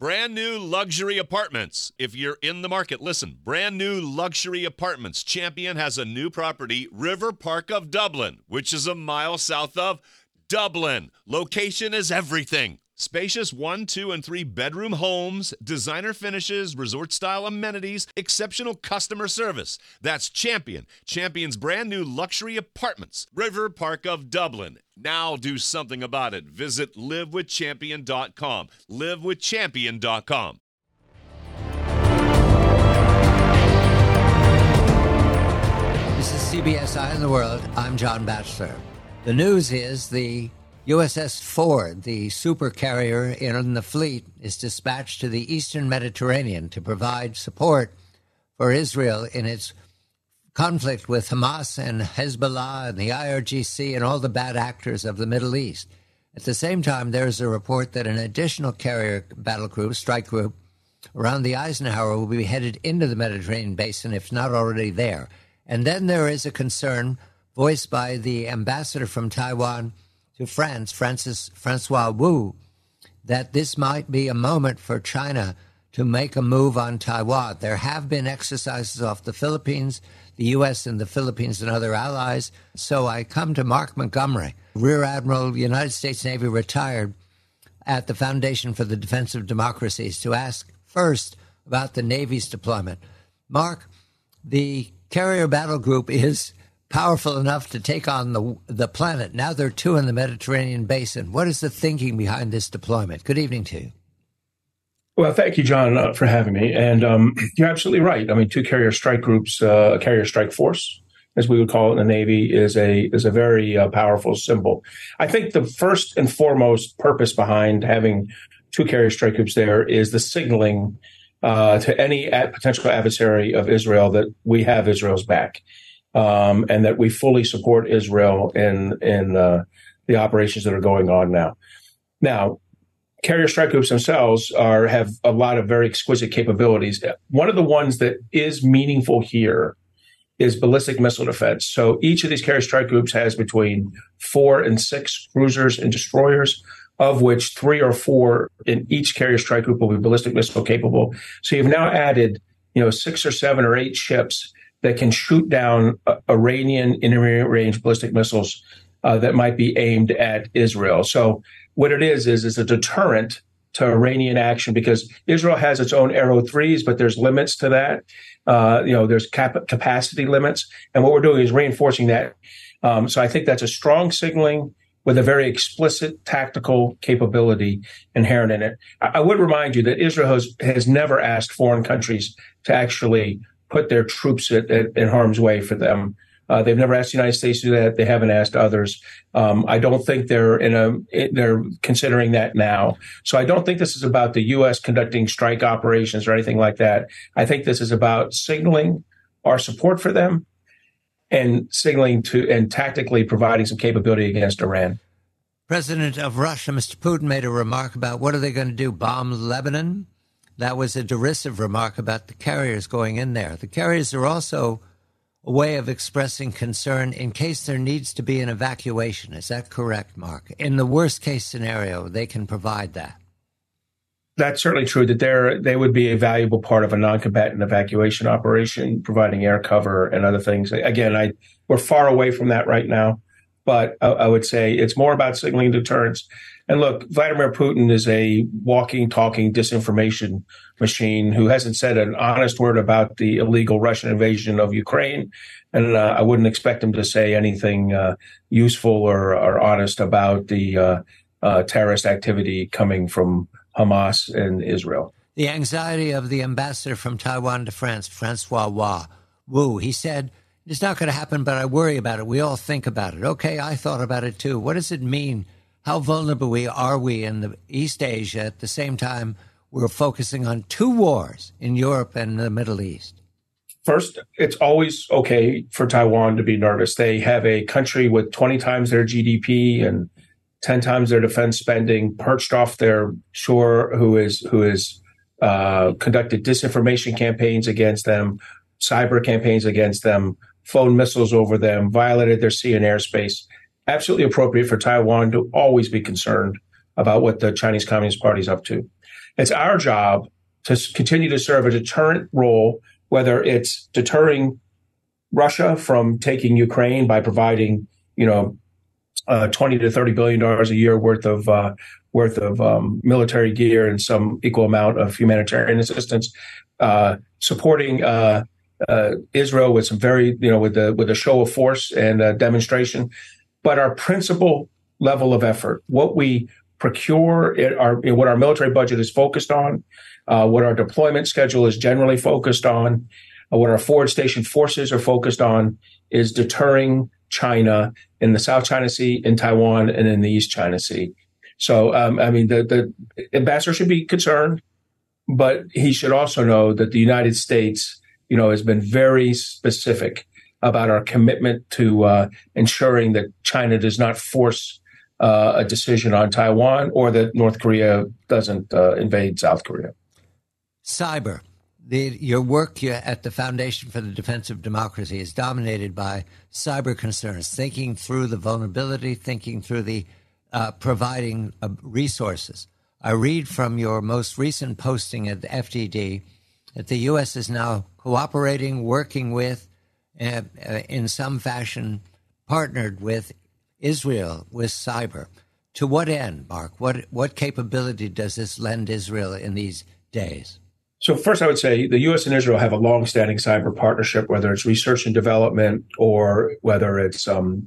Brand new luxury apartments. If you're in the market, listen. Brand new luxury apartments. Champion has a new property, River Park of Dublin, which is a mile south of Dublin. Location is everything. Spacious 1, 2, and 3 bedroom homes, designer finishes, resort-style amenities, exceptional customer service. That's Champion. Champion's brand new luxury apartments, River Park of Dublin. Now do something about it. Visit livewithchampion.com. Livewithchampion.com. This is CBS Eye on the World. I'm John Batchelor. The news is the USS Ford, the supercarrier in the fleet, is dispatched to the eastern Mediterranean to provide support for Israel in its conflict with Hamas and Hezbollah and the IRGC and all the bad actors of the Middle East. At the same time, there is a report that an additional carrier battle group, strike group, around the Eisenhower will be headed into the Mediterranean basin, if not already there. And then there is a concern voiced by the ambassador from Taiwan to France, Francois Wu, that this might be a moment for China to make a move on Taiwan. There have been exercises off the Philippines, the U.S. and the Philippines and other allies. So I come to Mark Montgomery, Rear Admiral, United States Navy, retired at the Foundation for the Defense of Democracies, to ask first about the Navy's deployment. Mark, the carrier battle group is powerful enough to take on the planet. Now there are 2 in the Mediterranean basin. What is the thinking behind this deployment? Good evening to you. Well, thank you, John, for having me. And you're absolutely right. I mean, 2 carrier strike groups, a carrier strike force, as we would call it in the Navy, is a very powerful symbol. I think the first and foremost purpose behind having 2 carrier strike groups there is the signaling to any potential adversary of Israel that we have Israel's back. And that we fully support Israel in the operations that are going on now. Now, carrier strike groups themselves have a lot of very exquisite capabilities. One of the ones that is meaningful here is ballistic missile defense. So each of these carrier strike groups has between 4 and 6 cruisers and destroyers, of which 3 or 4 in each carrier strike group will be ballistic missile capable. So you've now added, 6 or 7 or 8 ships that can shoot down Iranian intermediate-range ballistic missiles that might be aimed at Israel. So what it is a deterrent to Iranian action, because Israel has its own Arrow 3s, but there's limits to that. There's capacity limits. And what we're doing is reinforcing that. So I think that's a strong signaling with a very explicit tactical capability inherent in it. I would remind you that Israel has never asked foreign countries to actually put their troops in harm's way for them. They've never asked the United States to do that. They haven't asked others. I don't think they're considering that now. So I don't think this is about the U.S. conducting strike operations or anything like that. I think this is about signaling our support for them and signaling to and tactically providing some capability against Iran. President of Russia, Mr. Putin, made a remark about what are they going to do, bomb Lebanon? That was a derisive remark about the carriers going in there. The carriers are also a way of expressing concern in case there needs to be an evacuation. Is that correct, Mark? In the worst case scenario, they can provide that. That's certainly true, that they would be a valuable part of a non-combatant evacuation operation, providing air cover and other things. Again, we're far away from that right now, but I would say it's more about signaling deterrence. And look, Vladimir Putin is a walking, talking disinformation machine who hasn't said an honest word about the illegal Russian invasion of Ukraine. And I wouldn't expect him to say anything useful or honest about the terrorist activity coming from Hamas and Israel. The anxiety of the ambassador from Taiwan to France, Francois Wu, he said, it's not going to happen, but I worry about it. We all think about it. Okay, I thought about it too. What does it mean? How vulnerable are we in the East Asia at the same time we're focusing on 2 wars in Europe and the Middle East? First, it's always okay for Taiwan to be nervous. They have a country with 20 times their GDP and 10 times their defense spending perched off their shore, who is conducted disinformation campaigns against them, cyber campaigns against them, flown missiles over them, violated their sea and airspace. Absolutely appropriate for Taiwan to always be concerned about what the Chinese Communist Party is up to. It's our job to continue to serve a deterrent role, whether it's deterring Russia from taking Ukraine by providing, 20 to $30 billion a year worth of military gear and some equal amount of humanitarian assistance, supporting Israel with some with a show of force and a demonstration. But our principal level of effort, what we procure, what our military budget is focused on, what our deployment schedule is generally focused on, what our forward station forces are focused on, is deterring China in the South China Sea, in Taiwan, and in the East China Sea. So, the ambassador should be concerned, but he should also know that the United States, has been very specific about our commitment to ensuring that China does not force a decision on Taiwan, or that North Korea doesn't invade South Korea. Cyber. Your work at the Foundation for the Defense of Democracy is dominated by cyber concerns, thinking through the vulnerability, thinking through the providing resources. I read from your most recent posting at the FDD that the U.S. is now cooperating, working with, in some fashion, partnered with Israel with cyber. To what end, Mark? What capability does this lend Israel in these days? So first, I would say the U.S. and Israel have a long-standing cyber partnership, whether it's research and development or whether it's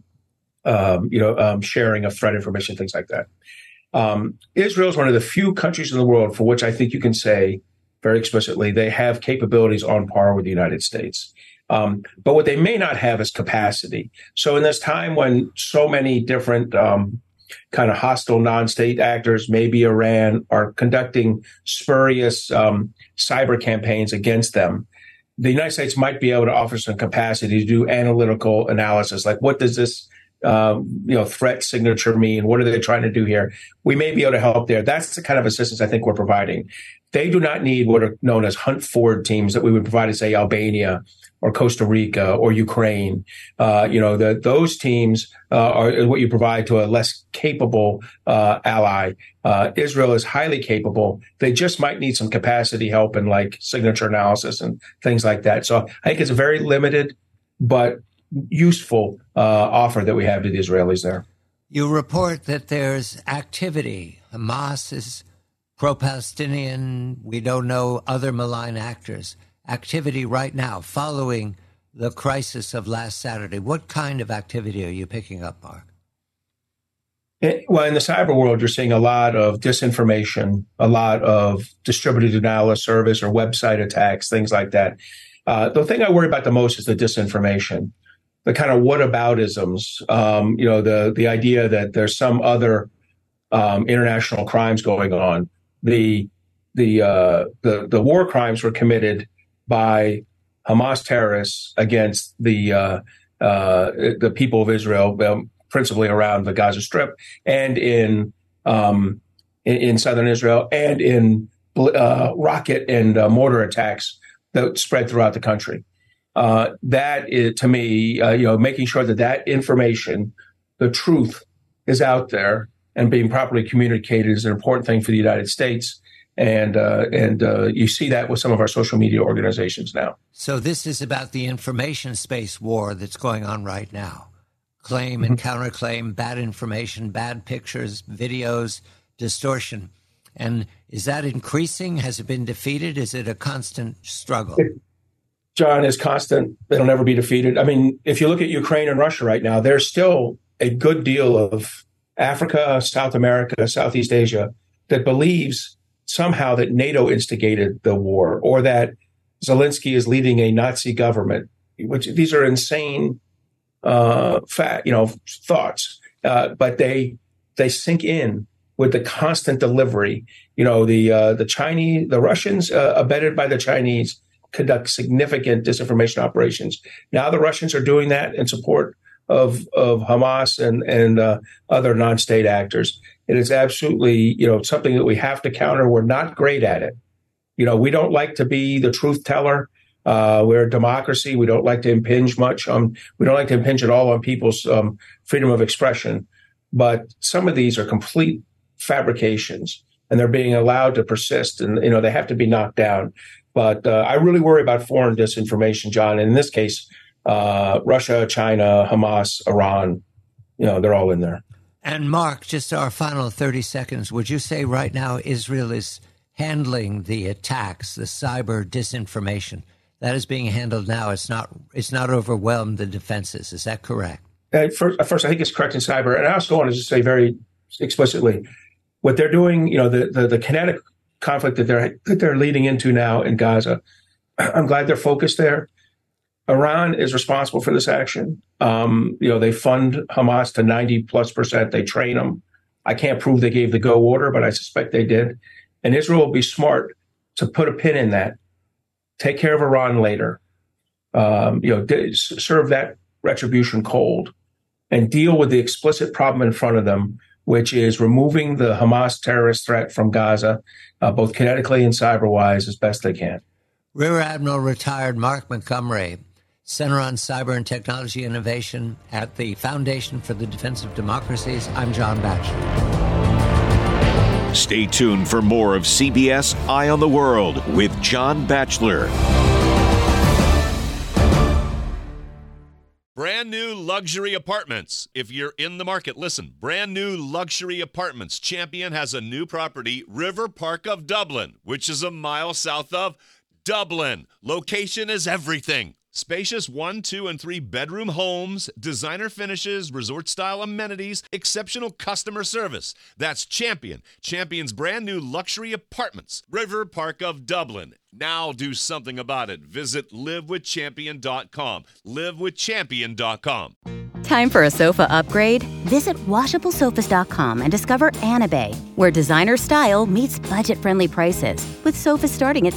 sharing of threat information, things like that. Israel is one of the few countries in the world for which I think you can say very explicitly they have capabilities on par with the United States. But what they may not have is capacity. So in this time when so many different kind of hostile non-state actors, maybe Iran, are conducting spurious cyber campaigns against them, the United States might be able to offer some capacity to do analytical analysis, like what does this threat signature mean? What are they trying to do here? We may be able to help there. That's the kind of assistance I think we're providing. They do not need what are known as hunt forward teams that we would provide to, say, Albania or Costa Rica or Ukraine. Those teams are what you provide to a less capable ally. Israel is highly capable. They just might need some capacity help in like signature analysis and things like that. So I think it's a very limited but useful offer that we have to the Israelis there. You report that there's activity. Hamas is pro-Palestinian. We don't know other malign actors. Activity right now following the crisis of last Saturday. What kind of activity are you picking up, Mark? Well, in the cyber world, you're seeing a lot of disinformation, a lot of distributed denial of service or website attacks, things like that. The thing I worry about the most is the disinformation, the kind of whataboutisms, the idea that there's some other international crimes going on. The war crimes were committed by Hamas terrorists against the people of Israel, principally around the Gaza Strip and in southern Israel, and in rocket and mortar attacks that spread throughout the country. That is, to me, making sure that information, the truth, is out there and being properly communicated is an important thing for the United States. And you see that with some of our social media organizations now. So this is about the information space war that's going on right now. Claim and counterclaim, bad information, bad pictures, videos, distortion. And is that increasing? Has it been defeated? Is it a constant struggle? John, is constant. It'll never be defeated. I mean, if you look at Ukraine and Russia right now, there's still a good deal of Africa, South America, Southeast Asia that believes somehow that NATO instigated the war or that Zelensky is leading a Nazi government, which these are insane thoughts. But they sink in with the constant delivery. The Russians, abetted by the Chinese, conduct significant disinformation operations. Now the Russians are doing that in support of Hamas and other non-state actors. It is absolutely, something that we have to counter. We're not great at it. We don't like to be the truth teller. We're a democracy. We don't like to impinge much on. We don't like to impinge at all on people's freedom of expression. But some of these are complete fabrications. and they're being allowed to persist, and they have to be knocked down. But I really worry about foreign disinformation, John. And in this case, Russia, China, Hamas, Iran, they're all in there. And Mark, just our final 30 seconds, would you say right now Israel is handling the attacks, the cyber disinformation that is being handled now? It's not overwhelmed the defenses. Is that correct? First, I think it's correct in cyber. And I also want to just say very explicitly what they're doing, the kinetic conflict that they're leading into now in Gaza. I'm glad they're focused there. Iran is responsible for this action. They fund Hamas to 90+%. They train them. I can't prove they gave the go order, but I suspect they did. And Israel will be smart to put a pin in that. Take care of Iran later. Serve that retribution cold and deal with the explicit problem in front of them, which is removing the Hamas terrorist threat from Gaza, both kinetically and cyber-wise, as best they can. Rear Admiral retired Mark Montgomery, Center on Cyber and Technology Innovation at the Foundation for the Defense of Democracies. I'm John Batchelor. Stay tuned for more of CBS Eye on the World with John Batchelor. Brand new luxury apartments. If you're in the market, listen. Brand new luxury apartments. Champion has a new property, River Park of Dublin, which is a mile south of Dublin. Location is everything. Spacious 1, 2, and 3 bedroom homes, designer finishes, resort-style amenities, exceptional customer service. That's Champion. Champion's brand new luxury apartments, River Park of Dublin. Now do something about it. Visit livewithchampion.com. livewithchampion.com. Time for a sofa upgrade? Visit WashableSofas.com and discover Anabay, where designer style meets budget-friendly prices, with sofas starting at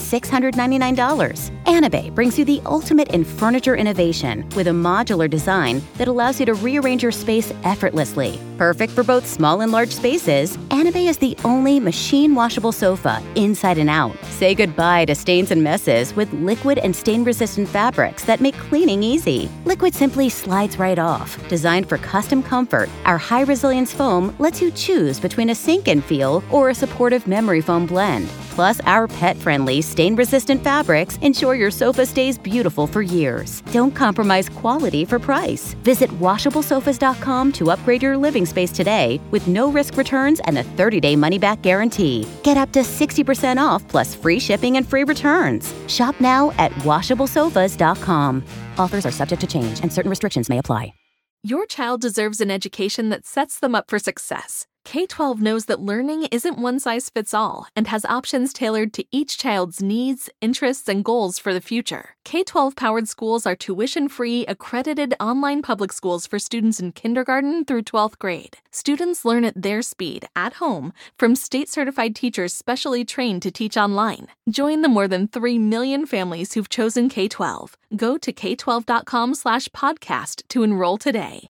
$699. Anabay brings you the ultimate in furniture innovation with a modular design that allows you to rearrange your space effortlessly. Perfect for both small and large spaces, Anabay is the only machine-washable sofa inside and out. Say goodbye to stains and messes with liquid and stain-resistant fabrics that make cleaning easy. Liquid simply slides right off. Designed for custom comfort, our high-resilience foam lets you choose between a sink-in feel or a supportive memory foam blend. Plus, our pet-friendly, stain-resistant fabrics ensure your sofa stays beautiful for years. Don't compromise quality for price. Visit WashableSofas.com to upgrade your living space today with no-risk returns and a 30-day money-back guarantee. Get up to 60% off plus free shipping and free returns. Shop now at WashableSofas.com. Offers are subject to change and certain restrictions may apply. Your child deserves an education that sets them up for success. K-12 knows that learning isn't one size fits all and has options tailored to each child's needs, interests, and goals for the future. K-12 powered schools are tuition-free, accredited online public schools for students in kindergarten through 12th grade. Students learn at their speed, at home, from state-certified teachers specially trained to teach online. Join the more than 3 million families who've chosen K-12. Go to k12.com/podcast to enroll today.